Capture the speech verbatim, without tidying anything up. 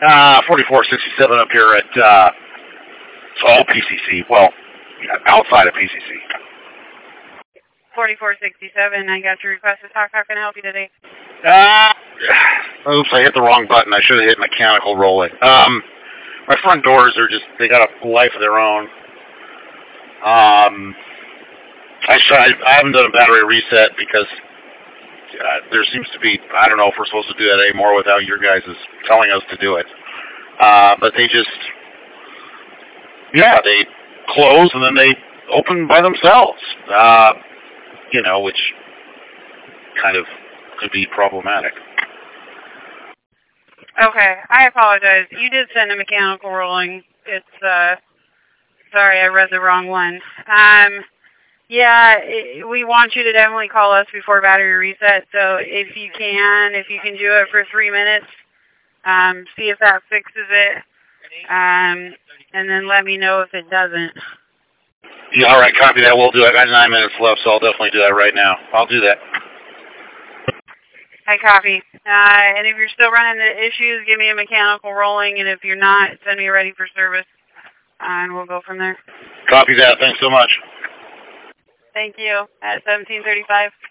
Uh, forty-four sixty-seven up here at, uh, oh, P C C. Well, outside of P C C. forty-four sixty-seven, I got your request to talk. How can I help you today? Uh, oops, I hit the wrong button. I should have hit mechanical rolling. Um, my front doors are just, they got a life of their own. Um, I, tried, I haven't done a battery reset because uh, there seems to be, I don't know if we're supposed to do that anymore without your guys telling us to do it. Uh, but they just, yeah, they close and then they open by themselves. Uh, you know, which kind of could be problematic. Okay, I apologize. You did send a mechanical rolling. It's, uh, sorry, I read the wrong one. Um, yeah, it, we want you to definitely call us before battery reset, so if you can, if you can do it for three minutes, um, see if that fixes it, um, and then let me know if it doesn't. Yeah, all right, copy that. We'll do it. I got nine minutes left, so I'll definitely do that right now. I'll do that. I copy. Uh, and if you're still running into issues, give me a mechanical rolling, and if you're not, send me ready for service, uh, and we'll go from there. Copy that. Thanks so much. Thank you. At seventeen thirty-five.